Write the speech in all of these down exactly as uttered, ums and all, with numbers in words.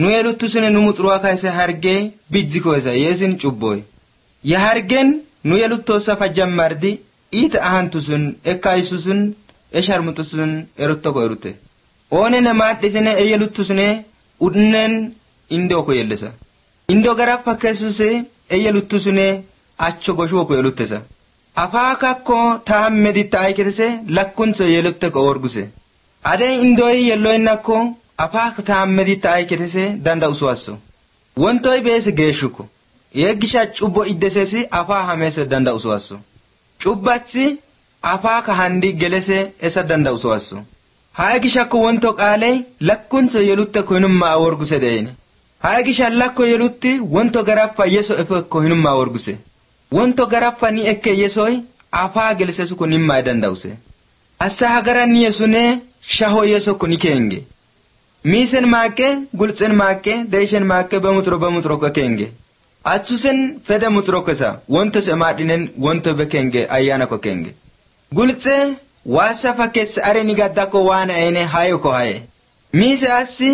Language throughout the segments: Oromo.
nu yeluttusune nu muxruwa kaise harge bijjiko isa yesin cubboy ya hargen nu yeluttosa fajammardi ita ahantusun ekaisusun esharmutusun eruttoko erute one ne maaddisene eyeluttusune udnen indo ko yellesa indo garappa kesuse eyeluttusune accho gosho ko yeluttesa afaka ko taammedi tayketese lakkunso yelutte ko orguse ade indoy yelloynakko afaka taammedi tayketese danda uswasso wontoy bese geeshuko yegisha cubbo iddesesi afa hamese danda uswasso cubbatsi afaka handi gelese esa danda uswasso haagisha ko wonto qaale lakkunso yelutte ko hinumma orguse deene haagisha lakko yelutti wonto garappa yeso efe ko hinumma orguse wonto garappa ni ekke yesoy afa gelesesu ko nimma dandause asa hagara ni yesune shaho yeso ko nikenge misen maake gultsen maake deishen maake bamutro bamutro ko kenge achusen fede mutro ko sa wonto se madinen wonto be kenge ayana ko kenge gultse wasa fakes areni gadda ko wana ene hayo ko haye mise asi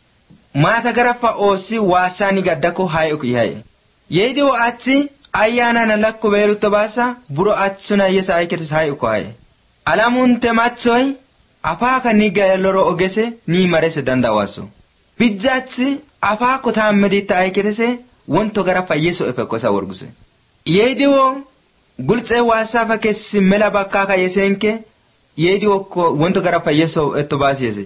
mata garappa osi wasa ni gadda ko hayo ko haye yedi o ati ayana na lakko beru tabasa buro atsuna yesa ayketes hayo ko haye alamun tematsoy afaka ni galoro ogese ni marese dandawaso pizzatsi afako tammedi tayketese wonto garappa yeso efeko sa worguse yediwo gultse wasa fakes mela bakka yesenke yediwo ko wonto garappa yeso etobasi yese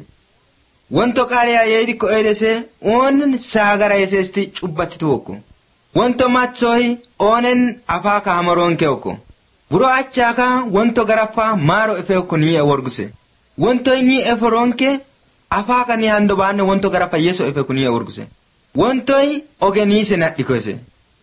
wonto qariya yedi ko edese on sagara yesesti cubbatti woko wonto matsoy onen afaka hamaronke oko buro achaka wonto garappa maro efeko ni worguse wonto ni eforonke afaka ni hando banne wonto garappa yeso efeko ni worguse wonto ogeni senaddi koese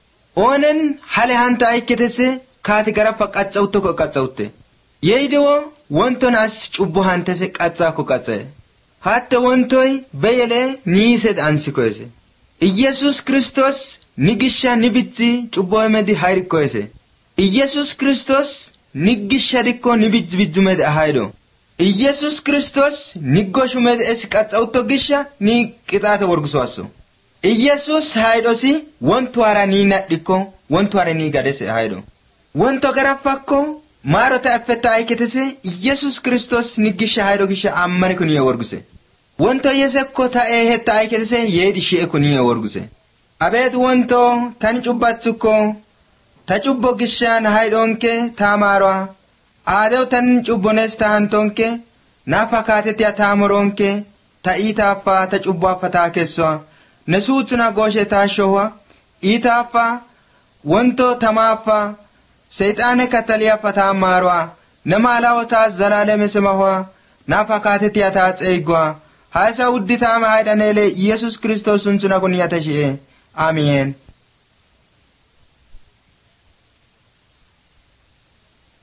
onen hale hanta aiketese kati garappa qaccawto ko qaccawte yeidewo wonto nas cubbo hantese qacca ko qacce hatte wonto beyele ni sed ansi koese Iyesus Kristos nigisha nibitsi cubbo medi hayri koese Iyesus Kristos nigisha dikko nibitsi bijumede haydo Iyesus Kristos niggoshumed es qaccawto gisha ni qitaate worgusoasso Iyesus haydosi wonto ara ni nadikko wonto ara ni gadese haydo wonto garapakko maro ta affetta aiketese Iyesus Kristos nigisha haydo gisha ammane kuni worguse wonto yesekko ta ehetta aiketese yedi shi kuni worguse abet wonto tan cubbatsuko ta cubbo gishan haydonke tamaro adew tan cubbones ta hantonke nafakateti atamoronke ta itafa ta cubbo afata keswa nesutuna goshe ta showa itafa wonto tamafa seytane kataliya fata marwa namalawta zalaleme semahwa nafakateti ata tseigwa haisa uddita ma haydanele Yesus Kristos unsuna kuniyata shi amen